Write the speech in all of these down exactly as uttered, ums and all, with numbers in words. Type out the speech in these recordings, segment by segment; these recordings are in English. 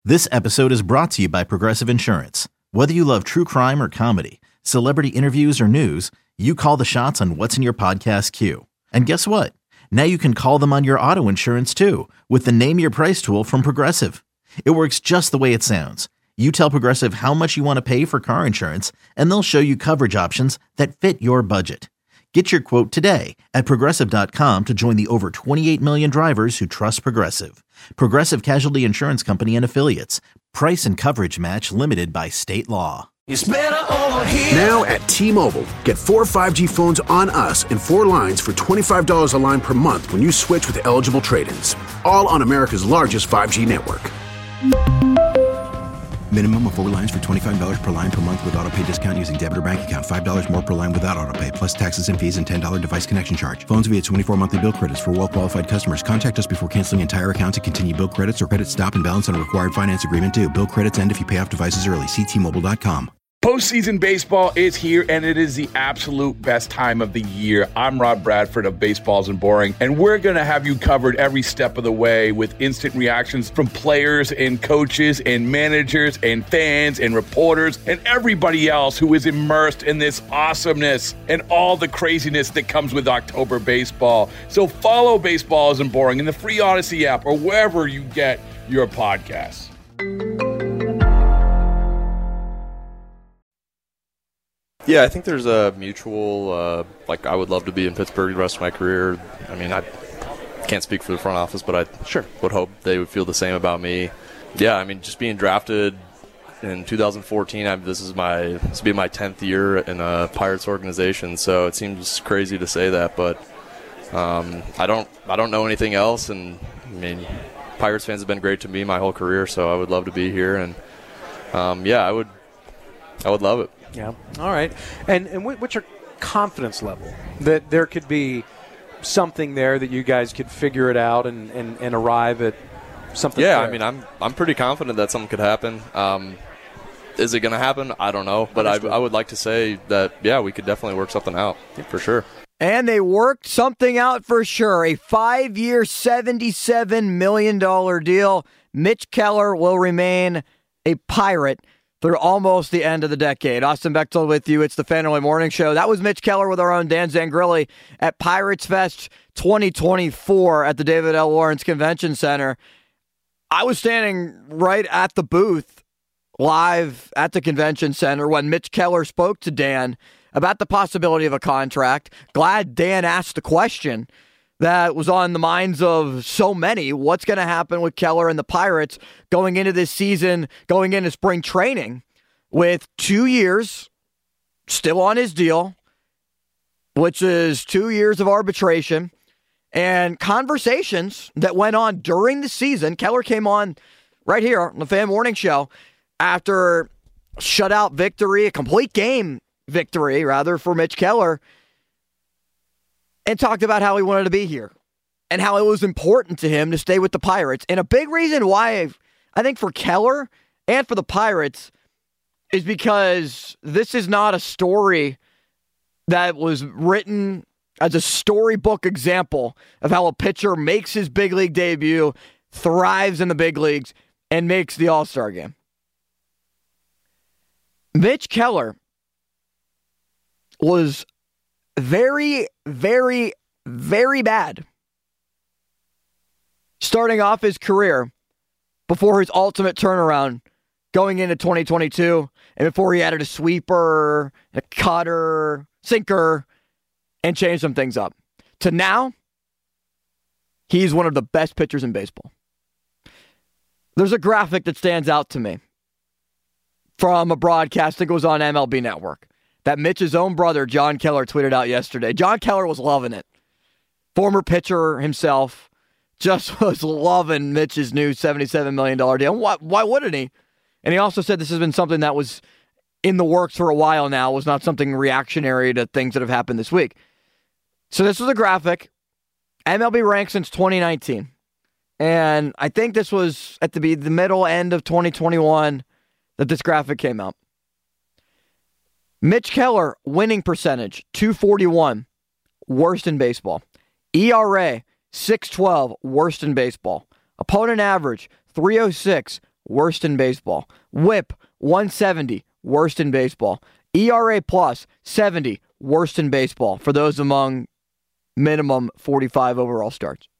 This episode is brought to you by Progressive Insurance. Whether you love true crime or comedy, celebrity interviews or news, you call the shots on what's in your podcast queue. And guess what? Now you can call them on your auto insurance too with the Name Your Price tool from Progressive. It works just the way it sounds. You tell Progressive how much you want to pay for car insurance, and they'll show you coverage options that fit your budget. Get your quote today at Progressive dot com to join the over twenty-eight million drivers who trust Progressive. Progressive Casualty Insurance Company and Affiliates. Price and coverage match limited by state law. It's better over here. Now at T-Mobile, get four five G phones on us and four lines for twenty-five dollars a line per month when you switch with eligible trade-ins. All on America's largest five G network. Minimum of four lines for twenty-five dollars per line per month with autopay discount using debit or bank account. five dollars more per line without autopay, plus taxes and fees and ten dollars device connection charge. Phones via twenty-four monthly bill credits for well-qualified customers. Contact us before canceling entire account to continue bill credits or credit stop and balance on a required finance agreement due. Bill credits end if you pay off devices early. See T Mobile dot com. Postseason baseball is here, and it is the absolute best time of the year. I'm Rob Bradford of Baseballs and Boring, and we're going to have you covered every step of the way with instant reactions from players and coaches and managers and fans and reporters and everybody else who is immersed in this awesomeness and all the craziness that comes with October baseball. So follow Baseballs and Boring in the free Odyssey app or wherever you get your podcasts. Yeah, I think there's a mutual, uh, like, I would love to be in Pittsburgh the rest of my career. I mean, I can't speak for the front office, but I sure would hope they would feel the same about me. Yeah, I mean, just being drafted in two thousand fourteen, I, this is my this will be my tenth year in a Pirates organization, so it seems crazy to say that, but um, I don't I don't know anything else, and I mean, Pirates fans have been great to me my whole career, so I would love to be here, and um, yeah, I would I would love it. Yeah. All right. And and what's your confidence level that there could be something there that you guys could figure it out and, and, and arrive at something? Yeah. fair? I mean, I'm I'm pretty confident that something could happen. Um, is it going to happen? I don't know, but I, I would like to say that yeah, we could definitely work something out for sure. And they worked something out for sure. A five-year, seventy-seven million dollars deal. Mitch Keller will remain a Pirate through almost the end of the decade. Austin Bechtold with you. It's the Fanboy Morning Show. That was Mitch Keller with our own Dan Zangrilli at Pirates Fest twenty twenty-four at the David L. Lawrence Convention Center. I was standing right at the booth live at the convention center when Mitch Keller spoke to Dan about the possibility of a contract. Glad Dan asked the question that was on the minds of so many. What's going to happen with Keller and the Pirates going into this season, going into spring training with two years still on his deal, which is two years of arbitration, and conversations that went on during the season. Keller came on right here on the Fan Morning Show after shutout victory, a complete game victory, rather, for Mitch Keller, and talked about how he wanted to be here and how it was important to him to stay with the Pirates. And a big reason why I think for Keller and for the Pirates is because this is not a story that was written as a storybook example of how a pitcher makes his big league debut, thrives in the big leagues, and makes the All-Star game. Mitch Keller was very, very, very bad starting off his career before his ultimate turnaround going into twenty twenty-two and before he added a sweeper, a cutter, sinker, and changed some things up. To now, he's one of the best pitchers in baseball. There's a graphic that stands out to me from a broadcast that goes on M L B Network that Mitch's own brother, John Keller, tweeted out yesterday. John Keller was loving it. Former pitcher himself just was loving Mitch's new seventy-seven million dollars deal. Why, why wouldn't he? And he also said this has been something that was in the works for a while now, was not something reactionary to things that have happened this week. So this was a graphic. M L B ranked since twenty nineteen. And I think this was at the, the middle end of twenty twenty-one that this graphic came out. Mitch Keller, winning percentage, two forty-one, worst in baseball. E R A, six twelve, worst in baseball. Opponent average, three oh six, worst in baseball. Whip, one seventy, worst in baseball. E R A plus, seventy, worst in baseball for those among minimum forty-five overall starts.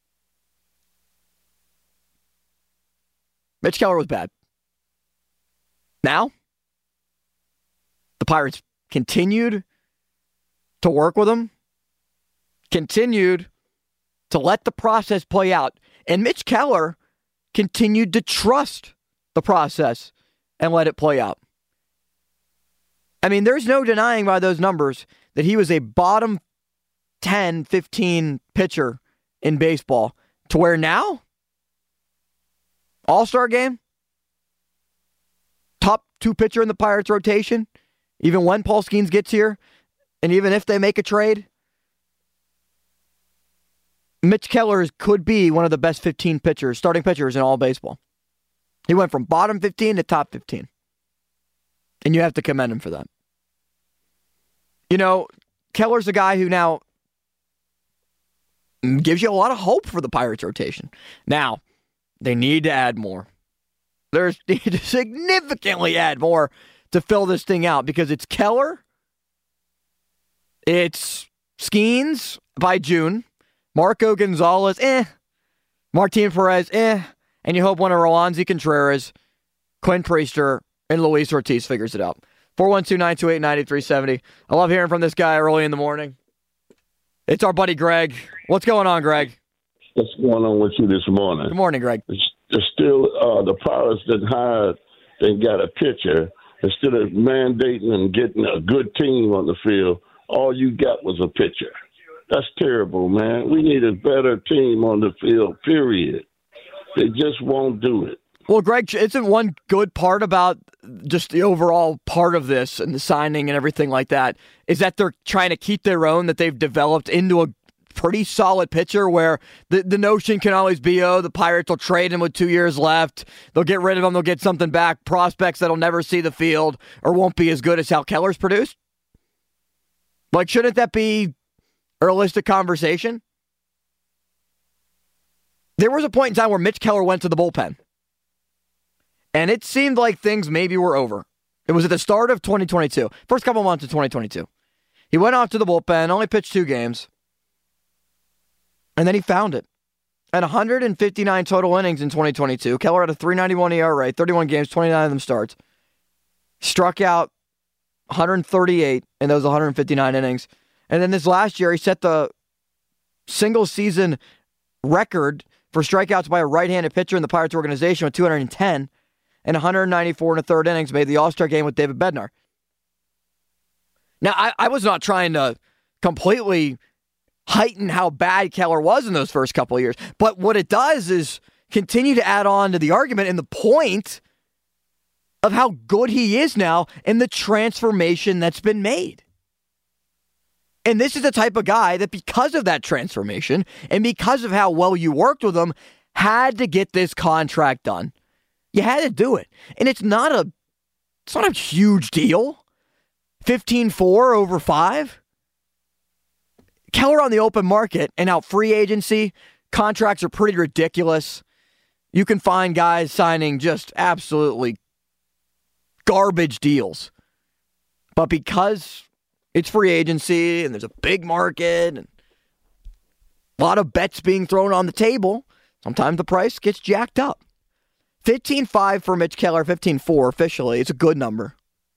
Mitch Keller was bad. Now, the Pirates continued to work with him, continued to let the process play out, and Mitch Keller continued to trust the process and let it play out. I mean, there's no denying by those numbers that he was a bottom ten, fifteen pitcher in baseball, to where now, All-Star game, top two pitcher in the Pirates rotation, even when Paul Skeens gets here, and even if they make a trade, Mitch Keller could be one of the best fifteen pitchers, starting pitchers in all baseball. He went from bottom fifteen to top fifteen. And you have to commend him for that. You know, Keller's a guy who now gives you a lot of hope for the Pirates rotation. Now, they need to add more. There's need to significantly add more to fill this thing out, because it's Keller, it's Skeens by June, Marco Gonzalez, eh, Martin Perez, eh, and you hope one of Roansy Contreras, Quinn Priester, and Luis Ortiz figures it out. four one two, nine two eight, nine three seven zero. I love hearing from this guy early in the morning. It's our buddy Greg. What's going on, Greg? What's going on with you this morning? Good morning, Greg. It's, it's still uh, the Pirates that hired and got a pitcher. Instead of mandating and getting a good team on the field, all you got was a pitcher. That's terrible, man. We need a better team on the field, period. They just won't do it. Well, Greg, isn't one good part about just the overall part of this and the signing and everything like that is that they're trying to keep their own, that they've developed into a pretty solid pitcher where the, the notion can always be, oh, the Pirates will trade him with two years left. They'll get rid of him. They'll get something back. Prospects that'll never see the field or won't be as good as how Keller's produced. Like, shouldn't that be a realistic conversation? There was a point in time where Mitch Keller went to the bullpen, and it seemed like things maybe were over. It was at the start of twenty twenty-two, first couple months of twenty twenty-two. He went off to the bullpen, only pitched two games, and then he found it. At one hundred fifty-nine total innings in twenty twenty-two, Keller had a three ninety-one E R A, thirty-one games, twenty-nine of them starts. Struck out one hundred thirty-eight in those one hundred fifty-nine innings. And then this last year, he set the single-season record for strikeouts by a right-handed pitcher in the Pirates organization with two hundred ten, and one hundred ninety-four in the third innings, made the All-Star game with David Bednar. Now, I, I was not trying to completely heighten how bad Keller was in those first couple of years, but what it does is continue to add on to the argument and the point of how good he is now and the transformation that's been made. And this is the type of guy that, because of that transformation and because of how well you worked with him, had to get this contract done. You had to do it. And it's not a it's not a huge deal. fifteen four over five. Keller on the open market and out free agency, contracts are pretty ridiculous. You can find guys signing just absolutely garbage deals. But because it's free agency and there's a big market and a lot of bets being thrown on the table, sometimes the price gets jacked up. fifteen five for Mitch Keller, fifteen four officially. It's a good number.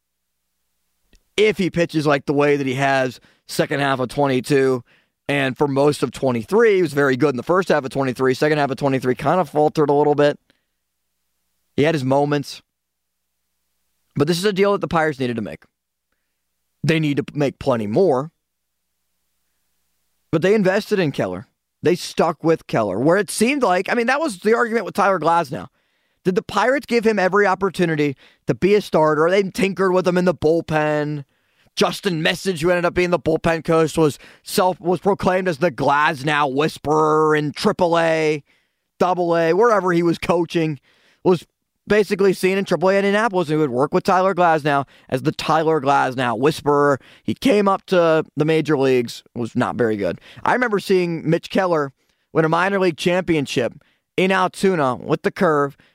If he pitches like the way that he has second half of twenty-two and for most of twenty-three, he was very good in the first half of twenty-three. Second half of twenty-three kind of faltered a little bit. He had his moments. But this is a deal that the Pirates needed to make. They need to make plenty more. But they invested in Keller. They stuck with Keller. Where it seemed like, I mean, that was the argument with Tyler Glasnow. Did the Pirates give him every opportunity to be a starter? They tinkered with him in the bullpen. Justin Message, who ended up being the bullpen coach, was self was proclaimed as the Glasnow whisperer in triple A, double A, wherever he was coaching, was basically seen in triple A in Indianapolis, and he would work with Tyler Glasnow as the Tyler Glasnow whisperer. He came up to the major leagues, was not very good. I remember seeing Mitch Keller win a minor league championship in Altoona with the curve,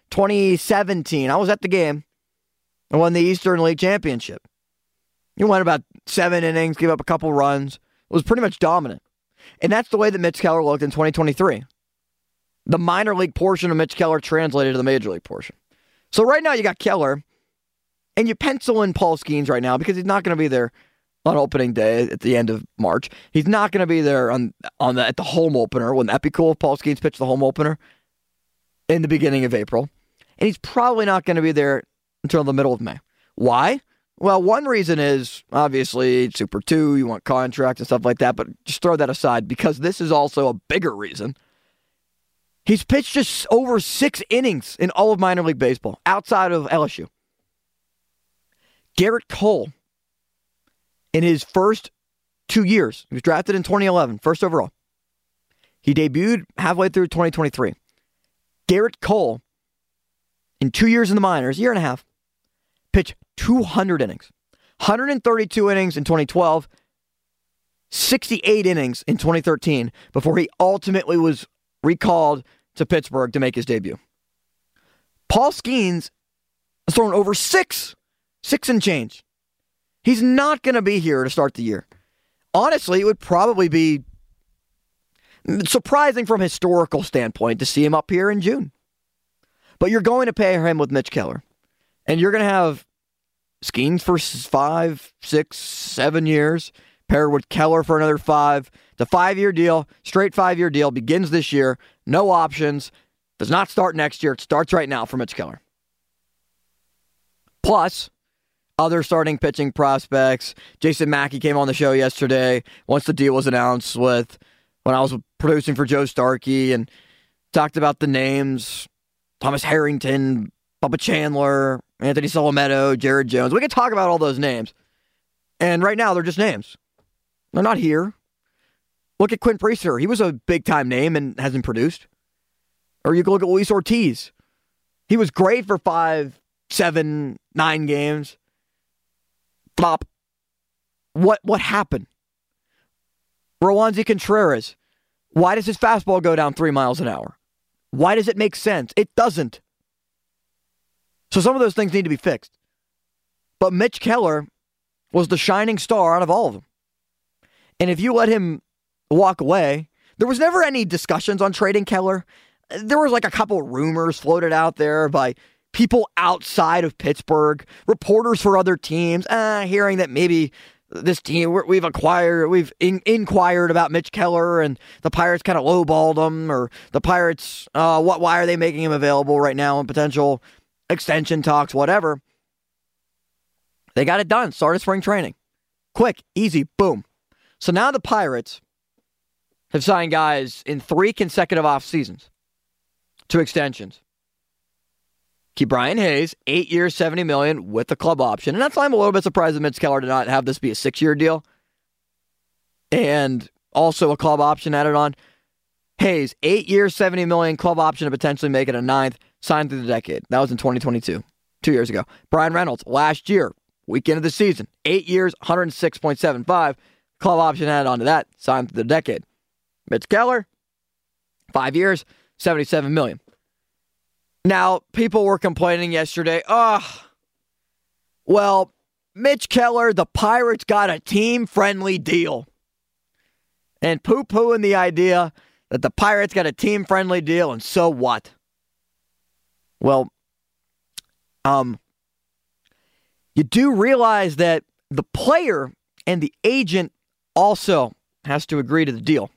twenty seventeen. I was at the game. I won the Eastern League Championship. He went about seven innings, gave up a couple runs. It was pretty much dominant. And that's the way that Mitch Keller looked in twenty twenty-three. The minor league portion of Mitch Keller translated to the major league portion. So right now you got Keller, and you pencil in Paul Skeens right now because he's not going to be there on opening day at the end of March. He's not going to be there on on the at the home opener. Wouldn't that be cool if Paul Skeens pitched the home opener in the beginning of April? And he's probably not going to be there until the middle of May. Why? Well, one reason is, obviously, Super two, you want contracts and stuff like that, but just throw that aside because this is also a bigger reason. He's pitched just over six innings in all of minor league baseball, outside of L S U. Garrett Cole, in his first two years, he was drafted in twenty eleven, first overall. He debuted halfway through twenty twenty-three. Garrett Cole, in two years in the minors, year and a half, pitched two hundred innings. one hundred thirty-two innings in twenty twelve, sixty-eight innings in twenty thirteen, before he ultimately was recalled to Pittsburgh to make his debut. Paul Skeens has thrown over six, six and change. He's not going to be here to start the year. Honestly, it would probably be surprising from a historical standpoint to see him up here in June. But you're going to pair him with Mitch Keller. And you're going to have Skeens for five, six, seven years, paired with Keller for another five. It's a five-year deal, straight five-year deal, begins this year, no options, does not start next year. It starts right now for Mitch Keller. Plus, other starting pitching prospects. Jason Mackey came on the show yesterday once the deal was announced with when I was producing for Joe Starkey and talked about the names. Thomas Harrington, Bubba Chandler, Anthony Solometto, Jared Jones. We can talk about all those names. And right now, they're just names. They're not here. Look at Quinn Priester. He was a big-time name and hasn't produced. Or you can look at Luis Ortiz. He was great for five, seven, nine games. Flop. What, what happened? Roansy Contreras. Why does his fastball go down three miles an hour? Why does it make sense? It doesn't. So some of those things need to be fixed. But Mitch Keller was the shining star out of all of them. And if you let him walk away, there was never any discussions on trading Keller. There was like a couple rumors floated out there by people outside of Pittsburgh, reporters for other teams, uh, hearing that maybe this team, we've acquired, we've in, inquired about Mitch Keller and the Pirates kind of lowballed him, or the Pirates, uh, what? why are they making him available right now in potential extension talks, whatever. They got it done. Started spring training. Quick, easy, boom. So now the Pirates have signed guys in three consecutive off seasons to extensions. Keep Brian Hayes, eight years, seventy million dollars with the club option. And that's why I'm a little bit surprised that Mitch Keller did not have this be a six-year deal. And also a club option added on. Hayes, eight years, seventy million dollars, club option to potentially make it a ninth, signed through the decade. That was in twenty twenty-two, two years ago. Brian Reynolds, last year, weekend of the season, eight years, one hundred six point seven five, club option added on to that, signed through the decade. Mitch Keller, five years, seventy-seven million dollars. Now, people were complaining yesterday, oh, well, Mitch Keller, the Pirates got a team-friendly deal. And poo-pooing the idea that the Pirates got a team-friendly deal, and so what? Well, um, you do realize that the player and the agent also has to agree to the deal.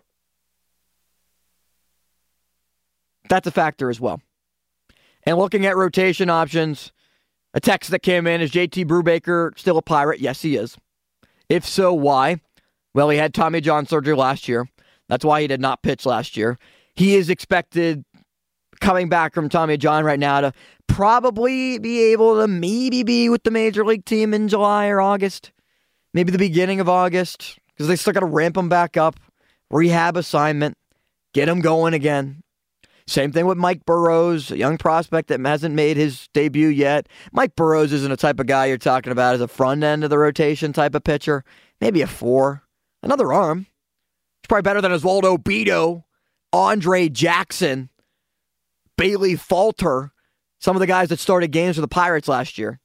That's a factor as well. And looking at rotation options, a text that came in, is J T Brubaker still a Pirate? Yes, he is. If so, why? Well, he had Tommy John surgery last year. That's why he did not pitch last year. He is expected, coming back from Tommy John right now, to probably be able to maybe be with the Major League team in July or August. Maybe the beginning of August, because they still got to ramp him back up. Rehab assignment. Get him going again. Same thing with Mike Burrows, a young prospect that hasn't made his debut yet. Mike Burrows isn't a type of guy you're talking about as a front end of the rotation type of pitcher. Maybe a four. Another arm. He's probably better than Oswaldo Bido, Andre Jackson, Bailey Falter, Some of the guys that started games for the Pirates last year.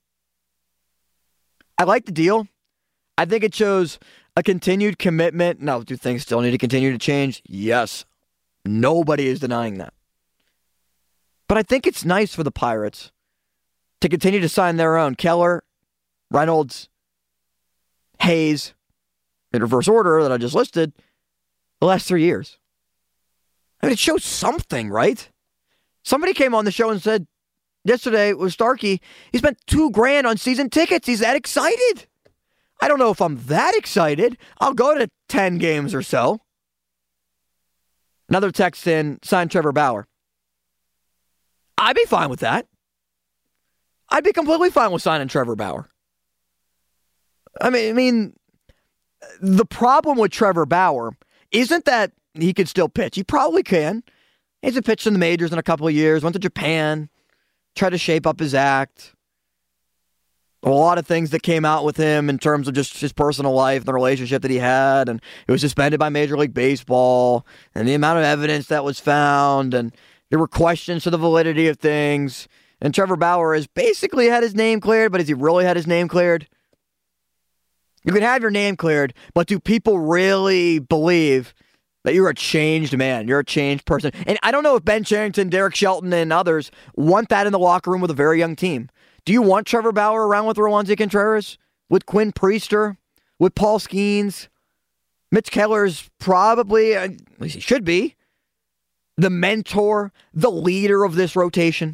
I like the deal. I think it shows a continued commitment. Now, do things still need to continue to change? Yes. Nobody is denying that. But I think it's nice for the Pirates to continue to sign their own. Keller, Reynolds, Hayes, in reverse order that I just listed, the last three years. I mean, it shows something, right? Somebody came on the show and said yesterday, it was Starkey, he spent two grand on season tickets. He's that excited. I don't know if I'm that excited. I'll go to ten games or so. Another text in, signed Trevor Bauer. I'd be fine with that. I'd be completely fine with signing Trevor Bauer. I mean, I mean, the problem with Trevor Bauer isn't that he could still pitch. He probably can. He's a pitched in the majors in a couple of years, went to Japan, tried to shape up his act. A lot of things that came out with him in terms of just his personal life, the relationship that he had, and it was suspended by Major League Baseball, and the amount of evidence that was found, and there were questions to the validity of things. And Trevor Bauer has basically had his name cleared, but has he really had his name cleared? You can have your name cleared, but do people really believe that you're a changed man? You're a changed person. And I don't know if Ben Cherington, Derek Shelton, and others want that in the locker room with a very young team. Do you want Trevor Bauer around with Roansy Contreras? With Quinn Priester? With Paul Skeens? Mitch Keller's probably, at least he should be, the mentor, the leader of this rotation.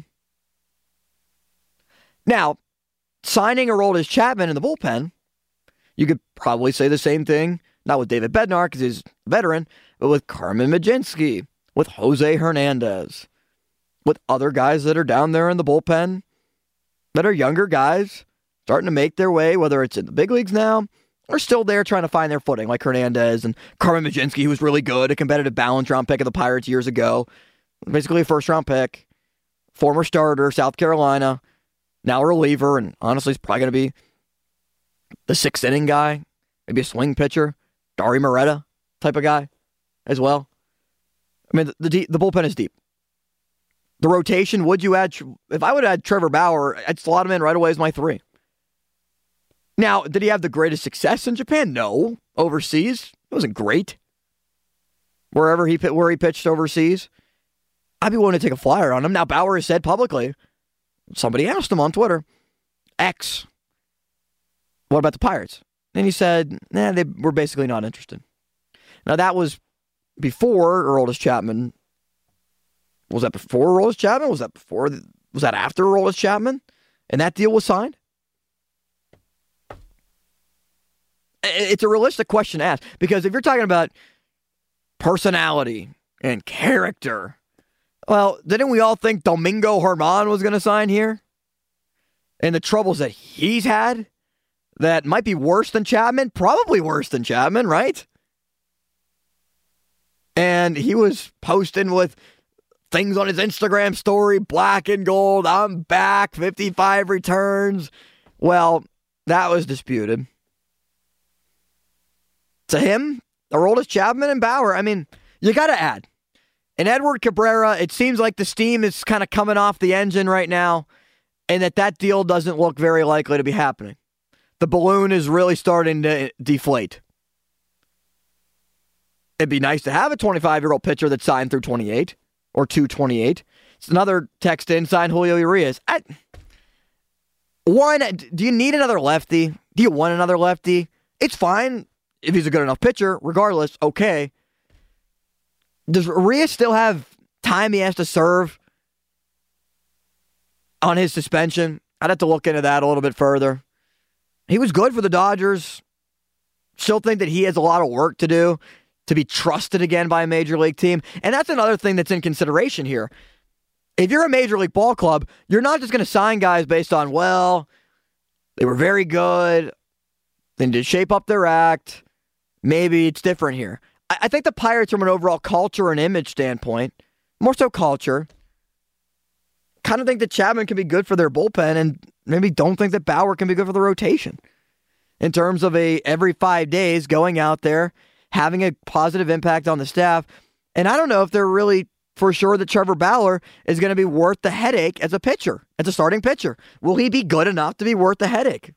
Now, signing Aroldis Chapman in the bullpen, you could probably say the same thing, not with David Bednar because he's a veteran, but with Carmen Mlodzinski, with Jose Hernandez, with other guys that are down there in the bullpen that are younger guys starting to make their way, whether it's in the big leagues now or still there trying to find their footing, like Hernandez and Carmen Mlodzinski, who was really good, a competitive balance round pick of the Pirates years ago, basically a first-round pick, former starter, South Carolina, now a reliever, and honestly, he's probably going to be the sixth inning guy, maybe a swing pitcher, Dari Moreta type of guy as well. I mean, the, the the bullpen is deep. The rotation, would you add, if I would add Trevor Bauer, I'd slot him in right away as my three. Now, did he have the greatest success in Japan? No. Overseas, it wasn't great. Wherever he where he pitched overseas, I'd be willing to take a flyer on him. Now, Bauer has said publicly, somebody asked him on Twitter, X, what about the Pirates? And he said, nah, they were basically not interested. Now, that was before Aroldis Chapman. Was that before Aroldis Chapman? Was that before? Was that after Aroldis Chapman? And that deal was signed? It's a realistic question to ask. Because if you're talking about personality and character, well, didn't we all think Domingo Germán was going to sign here? And the troubles that he's had that might be worse than Chapman? Probably worse than Chapman, right? And he was posting with things on his Instagram story, black and gold, I'm back, fifty-five returns. Well, that was disputed. To him, Aroldis Chapman and Bauer, I mean, you got to add. And Edward Cabrera, it seems like the steam is kind of coming off the engine right now, and that that deal doesn't look very likely to be happening. The balloon is really starting to deflate. It'd be nice to have a twenty-five-year-old pitcher that's signed through twenty-eight. Or two twenty-eight. It's another text in, signed Julio Urias. I, one, do you need another lefty? Do you want another lefty? It's fine if he's a good enough pitcher. Regardless, okay. Does Urias still have time he has to serve on his suspension? I'd have to look into that a little bit further. He was good for the Dodgers. Still think that he has a lot of work to do to be trusted again by a major league team. And that's another thing that's in consideration here. If you're a major league ball club, you're not just going to sign guys based on, well, they were very good, they did shape up their act, maybe it's different here. I, I think the Pirates, from an overall culture and image standpoint, more so culture, kind of think that Chapman can be good for their bullpen and maybe don't think that Bauer can be good for the rotation. In terms of a every five days going out there, having a positive impact on the staff. And I don't know if they're really for sure that Trevor Bauer is going to be worth the headache as a pitcher, as a starting pitcher. Will he be good enough to be worth the headache?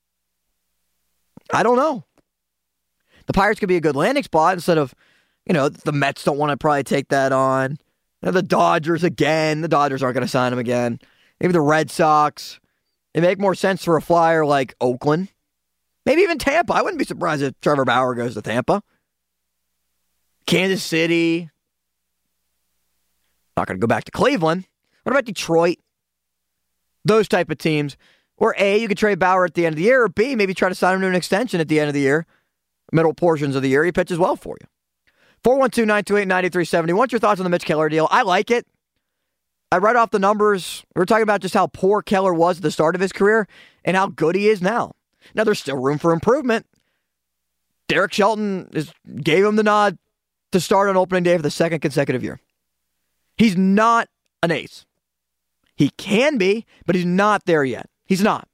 I don't know. The Pirates could be a good landing spot instead of, you know, the Mets don't want to probably take that on. You know, the Dodgers again. The Dodgers aren't going to sign him again. Maybe the Red Sox. It make more sense for a flyer like Oakland. Maybe even Tampa. I wouldn't be surprised if Trevor Bauer goes to Tampa. Kansas City. Not going to go back to Cleveland. What about Detroit? Those type of teams. Or A, you could trade Bauer at the end of the year, or B, maybe try to sign him to an extension at the end of the year. Middle portions of the year, he pitches well for you. four one two, nine two eight, nine three seven zero. What's your thoughts on the Mitch Keller deal? I like it. I read off the numbers. We were talking about just how poor Keller was at the start of his career and how good he is now. Now, there's still room for improvement. Derek Shelton is, gave him the nod to start on opening day for the second consecutive year. He's not an ace. He can be, but he's not there yet. He's not.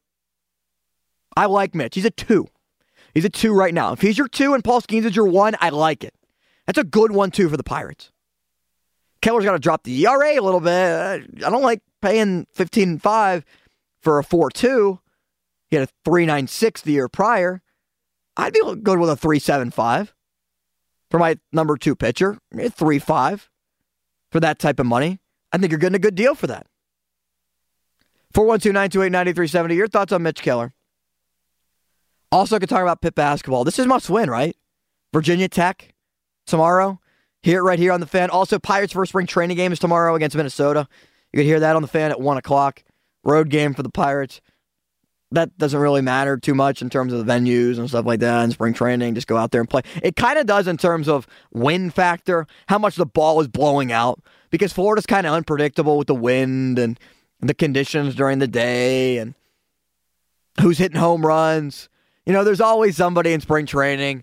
I like Mitch. He's a two. He's a two right now. If he's your two and Paul Skeens is your one, I like it. That's a good one, too, for the Pirates. Keller's got to drop the E R A a little bit. I don't like paying fifteen five for a four two. He had a three nine six the year prior. I'd be good with a three seven five for my number two pitcher. three five for that type of money. I think you're getting a good deal for that. four one two, nine two eight, nine three seven zero. Your thoughts on Mitch Keller? Also, I could talk about Pitt basketball. This is must win, right? Virginia Tech tomorrow. Hear it right here on the Fan. Also, Pirates' first spring training game is tomorrow against Minnesota. You can hear that on the Fan at one o'clock. Road game for the Pirates. That doesn't really matter too much in terms of the venues and stuff like that and spring training. Just go out there and play. It kind of does in terms of wind factor, how much the ball is blowing out, because Florida's kind of unpredictable with the wind and the conditions during the day and who's hitting home runs. You know, there's always somebody in spring training.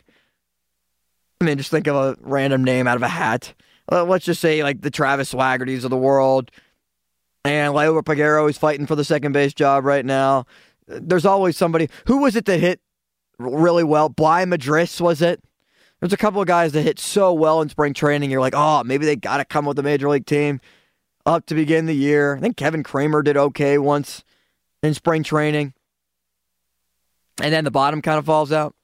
I mean, just think of a random name out of a hat. Uh, let's just say, like, the Travis Swaggertys of the world. And Leo Pagero is fighting for the second base job right now. There's always somebody. Who was it that hit really well? Bly Madris, was it? There's a couple of guys that hit so well in spring training. You're like, oh, maybe they got to come with the major league team up to begin the year. I think Kevin Kramer did okay once in spring training. And then the bottom kind of falls out.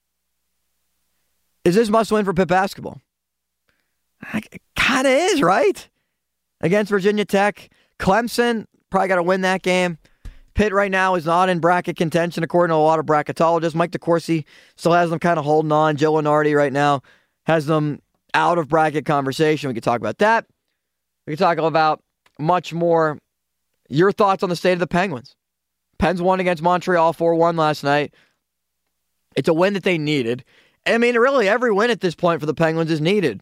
Is this must win for Pitt basketball? It kind of is, right? Against Virginia Tech. Clemson, probably got to win that game. Pitt right now is not in bracket contention, according to a lot of bracketologists. Mike DeCourcy still has them kind of holding on. Joe Lenardi right now has them out of bracket conversation. We could talk about that. We could talk about much more. Your thoughts on the state of the Penguins. Pens won against Montreal four one last night. It's a win that they needed. I mean, really, every win at this point for the Penguins is needed.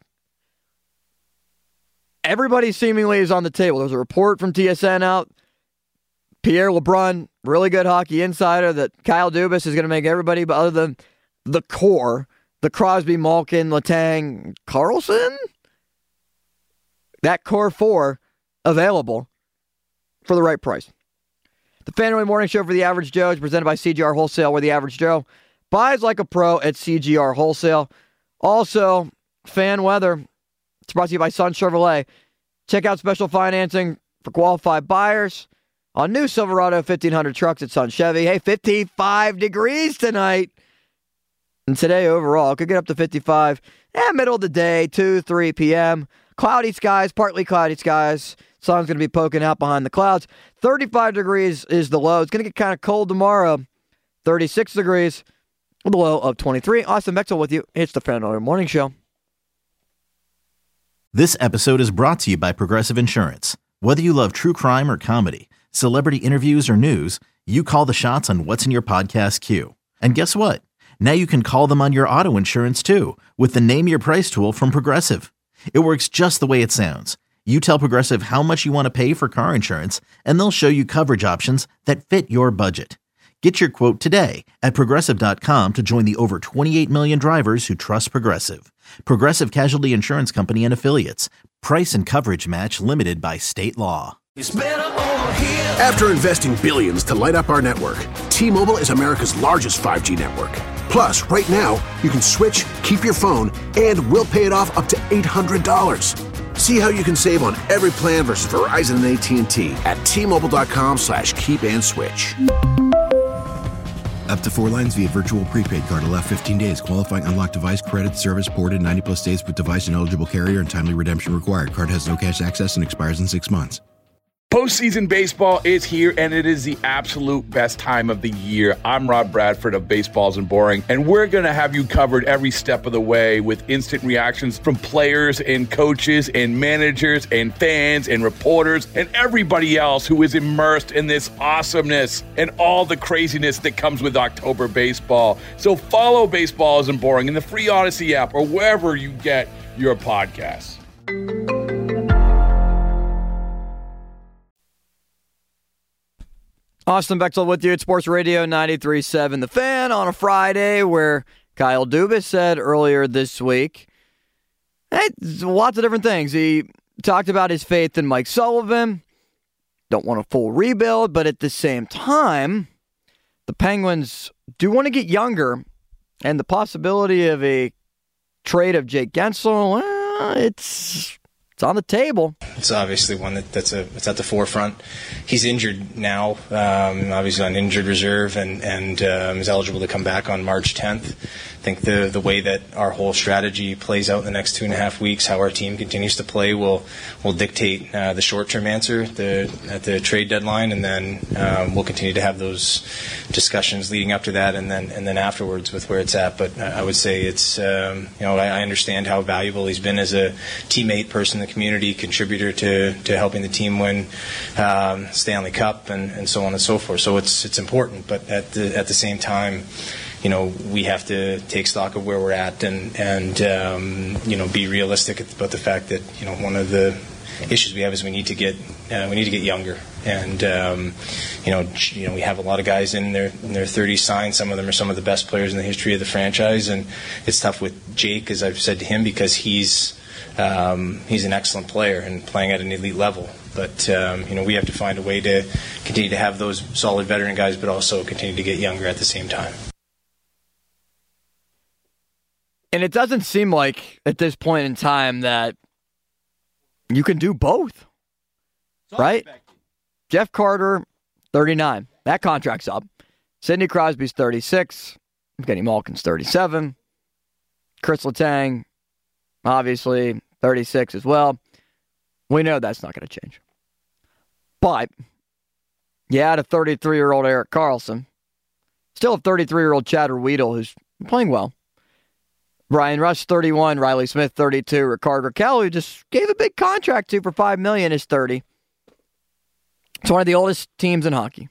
Everybody seemingly is on the table. There's a report from T S N out. Pierre LeBrun, really good hockey insider, that Kyle Dubas is going to make everybody, but other than the core, the Crosby, Malkin, Letang, Carlson, that core four available for the right price. The Fantasy Morning Show for the Average Joe is presented by C G R Wholesale, where the average Joe buys like a pro at C G R Wholesale. Also, fan weather. It's brought to you by Sun Chevrolet. Check out special financing for qualified buyers on new Silverado fifteen hundred trucks at Sun Chevy. Hey, fifty-five degrees tonight. And today overall, could get up to fifty-five. Eh, middle of the day, two, three p.m. Cloudy skies, partly cloudy skies. Sun's going to be poking out behind the clouds. thirty-five degrees is the low. It's going to get kind of cold tomorrow. thirty-six degrees with a low of twenty-three. Austin Bechtel with you. It's the Fantasy Morning Show. This episode is brought to you by Progressive Insurance. Whether you love true crime or comedy, celebrity interviews or news, you call the shots on what's in your podcast queue. And guess what? Now you can call them on your auto insurance too with the Name Your Price tool from Progressive. It works just the way it sounds. You tell Progressive how much you want to pay for car insurance, and they'll show you coverage options that fit your budget. Get your quote today at Progressive dot com to join the over twenty-eight million drivers who trust Progressive. Progressive Casualty Insurance Company and Affiliates. Price and coverage match limited by state law. After investing billions to light up our network, T-Mobile is America's largest five G network. Plus, right now, you can switch, keep your phone, and we'll pay it off up to eight hundred dollars. See how you can save on every plan versus Verizon and A T and T at T-Mobile.com slash keep and switch. Up to four lines via virtual prepaid card. Allow fifteen days. Qualifying unlocked device credit service ported ninety plus days with device and eligible carrier and timely redemption required. Card has no cash access and expires in six months. Postseason baseball is here, and it is the absolute best time of the year. I'm Rob Bradford of Baseballs and Boring, and we're going to have you covered every step of the way with instant reactions from players and coaches and managers and fans and reporters and everybody else who is immersed in this awesomeness and all the craziness that comes with October baseball. So follow Baseballs and Boring in the free Odyssey app or wherever you get your podcasts. Austin Bechtel with you at Sports Radio ninety-three point seven The Fan on a Friday, where Kyle Dubas said earlier this week, hey, lots of different things. He talked about his faith in Mike Sullivan, don't want a full rebuild, but at the same time, the Penguins do want to get younger, and the possibility of a trade of Jake Gensel, well, it's... It's on the table. It's obviously one that, that's a, it's at the forefront. He's injured now, um, obviously on injured reserve, and, and um, is eligible to come back on March tenth. I think the the way that our whole strategy plays out in the next two and a half weeks, how our team continues to play, will will dictate uh, the short-term answer the, at the trade deadline, and then um, we'll continue to have those discussions leading up to that, and then and then afterwards with where it's at. But I would say it's um, you know I, I understand how valuable he's been as a teammate, person in the community, contributor to, to helping the team win um, Stanley Cup, and, and so on and so forth. So it's it's important, but at the at the same time, you know, we have to take stock of where we're at, and and um, you know, be realistic about the fact that, you know, one of the issues we have is we need to get uh, we need to get younger, and um, you know you know we have a lot of guys in their in their thirties signed. Some of them are some of the best players in the history of the franchise, and it's tough with Jake, as I've said to him, because he's um, he's an excellent player and playing at an elite level. But um, you know we have to find a way to continue to have those solid veteran guys, but also continue to get younger at the same time. And it doesn't seem like at this point in time that you can do both, right? Jeff Carter, thirty-nine. That contract's up. Sidney Crosby's thirty-six. Evgeny Malkin's thirty-seven. Chris Letang, obviously, thirty-six as well. We know that's not going to change. But you had a thirty-three-year-old Erik Karlsson. Still a thirty-three-year-old Chad Weedle who's playing well. Brian Rush, thirty-one. Riley Smith, thirty-two. Rickard Rakell, who just gave a big contract to for five million dollars, is thirty. It's one of the oldest teams in hockey.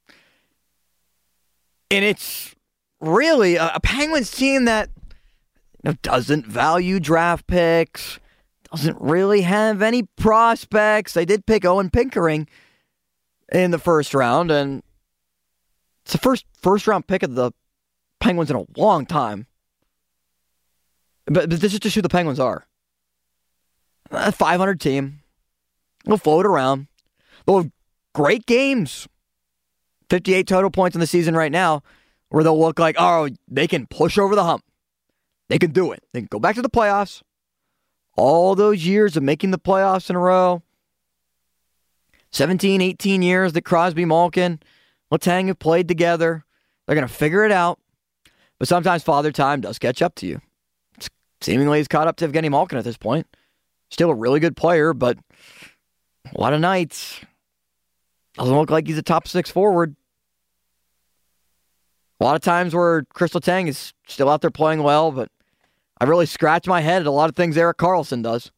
And it's really a, a Penguins team that, you know, doesn't value draft picks, doesn't really have any prospects. They did pick Owen Pickering in the first round, and it's the first first-round pick of the Penguins in a long time. But, but this is just who the Penguins are. A five hundred team. They'll float around. They'll have great games. fifty-eight total points in the season right now, where they'll look like, oh, they can push over the hump. They can do it. They can go back to the playoffs. All those years of making the playoffs in a row. seventeen, eighteen years that Crosby, Malkin, Letang have played together. They're going to figure it out. But sometimes Father Time does catch up to you. Seemingly he's caught up to Evgeny Malkin at this point. Still a really good player, but a lot of nights doesn't look like he's a top six forward. A lot of times where Chris Letang is still out there playing well, but I really scratch my head at a lot of things Erik Karlsson does.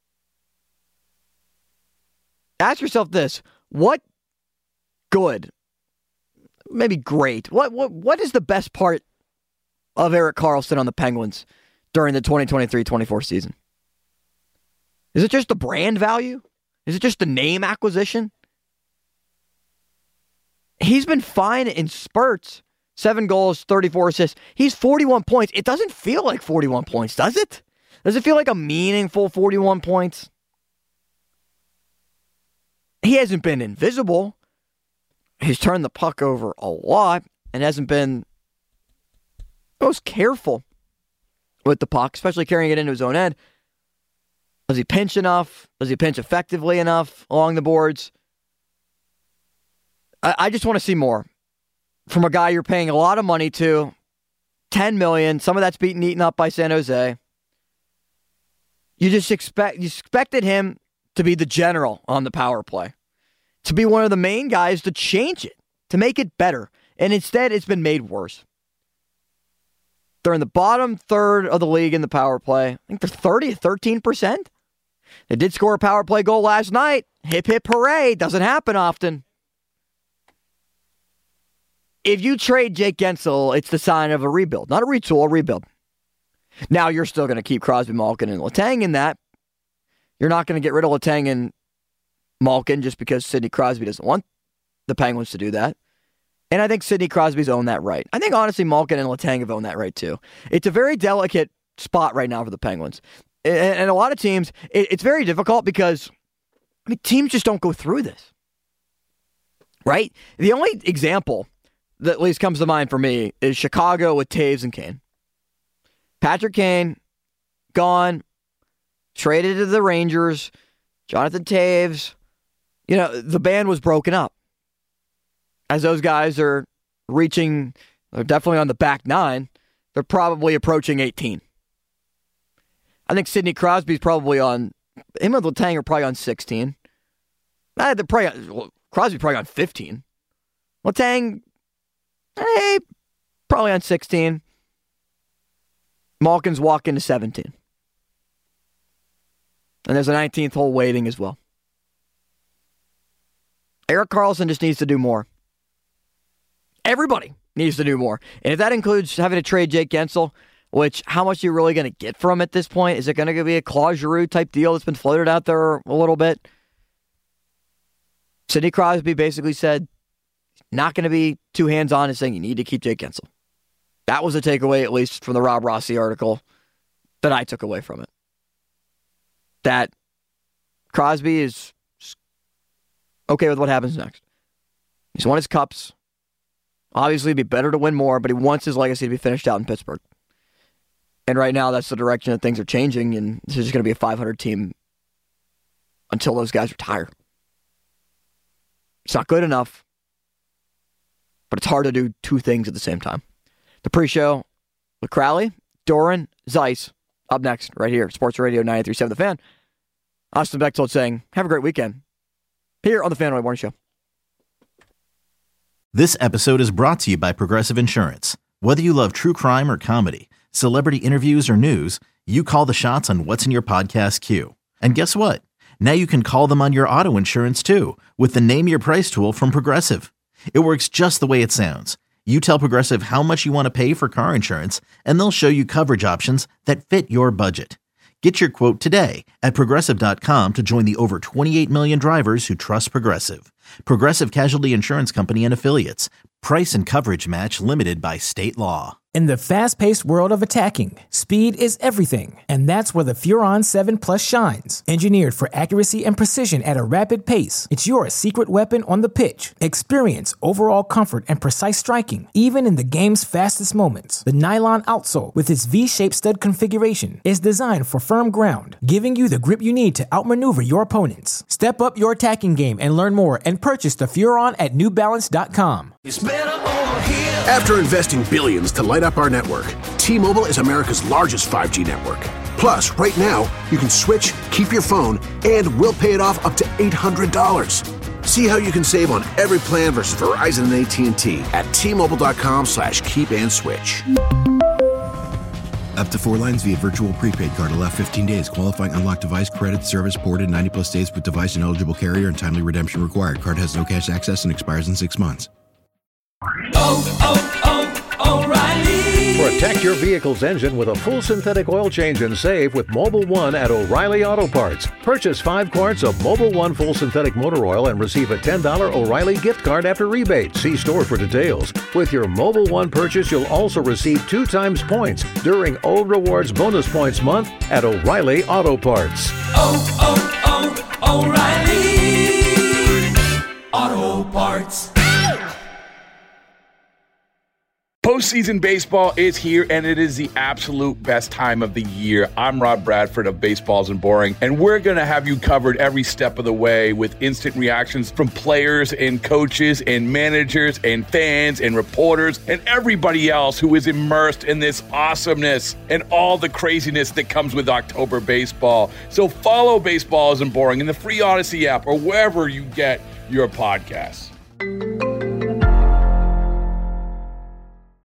Ask yourself this: what good, maybe great, what what what is the best part of Erik Karlsson on the Penguins during the twenty twenty-three twenty-four season? Is it just the brand value? Is it just the name acquisition? He's been fine in spurts. Seven goals, thirty-four assists. He's forty-one points. It doesn't feel like forty-one points, does it? Does it feel like a meaningful forty-one points? He hasn't been invisible. He's turned the puck over a lot and hasn't been most careful with the puck, especially carrying it into his own end. Does he pinch enough? Does he pinch effectively enough along the boards? I, I just want to see more from a guy you're paying a lot of money to. ten million dollars. Some of that's being eaten up by San Jose. You just expect you expected him to be the general on the power play, to be one of the main guys to change it, to make it better. And instead, it's been made worse. They're in the bottom third of the league in the power play. I think they're thirty, thirteen percent. They did score a power play goal last night. Hip, hip, hooray. Doesn't happen often. If you trade Jake Guentzel, it's the sign of a rebuild. Not a retool, a rebuild. Now, you're still going to keep Crosby, Malkin, and Letang in that. You're not going to get rid of Letang and Malkin just because Sidney Crosby doesn't want the Penguins to do that. And I think Sidney Crosby's owned that right. I think, honestly, Malkin and Letang have owned that right, too. It's a very delicate spot right now for the Penguins. And a lot of teams, it's very difficult because I mean, teams just don't go through this. Right? The only example that at least comes to mind for me is Chicago with Taves and Kane. Patrick Kane, gone, traded to the Rangers. Jonathan Taves, you know, the band was broken up. As those guys are reaching, they're definitely on the back nine, they're probably approaching eighteen. I think Sidney Crosby's probably on, him and Letang are probably on sixteen. Uh, they're probably on, well, Crosby's probably on fifteen. Letang, hey, probably on sixteen. Malkin's walking to seventeen. And there's a nineteenth hole waiting as well. Erik Karlsson just needs to do more. Everybody needs to do more. And if that includes having to trade Jake Guentzel, which how much are you really going to get from at this point? Is it going to be a Claude Giroux type deal that's been floated out there a little bit? Sidney Crosby basically said, not going to be too hands-on in saying you need to keep Jake Guentzel. That was a takeaway, at least from the Rob Rossi article, that I took away from it. That Crosby is okay with what happens next. He's won his cups. Obviously, it'd be better to win more, but he wants his legacy to be finished out in Pittsburgh. And right now, that's the direction that things are changing, and this is going to be a five hundred team until those guys retire. It's not good enough, but it's hard to do two things at the same time. The pre-show with Crowley, Doran, Zeiss, up next, right here, Sports Radio ninety-three point seven The Fan. Austin Bechtold saying, have a great weekend here on the Fan Morning Show. This episode is brought to you by Progressive Insurance. Whether you love true crime or comedy, celebrity interviews or news, you call the shots on what's in your podcast queue. And guess what? Now you can call them on your auto insurance too with the Name Your Price tool from Progressive. It works just the way it sounds. You tell Progressive how much you want to pay for car insurance, and they'll show you coverage options that fit your budget. Get your quote today at Progressive dot com to join the over twenty-eight million drivers who trust Progressive. Progressive Casualty Insurance Company and Affiliates. Price and coverage match limited by state law. In the fast-paced world of attacking, speed is everything, and that's where the Furon seven Plus shines. Engineered for accuracy and precision at a rapid pace, it's your secret weapon on the pitch. Experience overall comfort and precise striking, even in the game's fastest moments. The nylon outsole, with its V-shaped stud configuration, is designed for firm ground, giving you the grip you need to outmaneuver your opponents. Step up your attacking game and learn more, and purchase the Furon at New Balance dot com. It's better over here. After investing billions to light up our network, T-Mobile is America's largest five G network. Plus, right now, you can switch, keep your phone, and we'll pay it off up to eight hundred dollars. See how you can save on every plan versus Verizon and A T and T at T-Mobile.com slash keep and switch. Up to four lines via virtual prepaid card. Allow fifteen days. Qualifying unlocked device credit service ported ninety plus days with device and eligible carrier and timely redemption required. Card has no cash access and expires in six months. Oh, oh, oh, O'Reilly. Protect your vehicle's engine with a full synthetic oil change and save with Mobil one at O'Reilly Auto Parts. Purchase five quarts of Mobil one full synthetic motor oil and receive a ten dollars O'Reilly gift card after rebate. See store for details. With your Mobil one purchase, you'll also receive two times points during O Rewards Bonus Points Month at O'Reilly Auto Parts. Oh, oh, oh, O'Reilly Auto Parts. Postseason baseball is here, and it is the absolute best time of the year. I'm Rob Bradford of Baseballs and Boring, and we're going to have you covered every step of the way with instant reactions from players and coaches and managers and fans and reporters and everybody else who is immersed in this awesomeness and all the craziness that comes with October baseball. So follow Baseballs and Boring in the free Odyssey app or wherever you get your podcasts.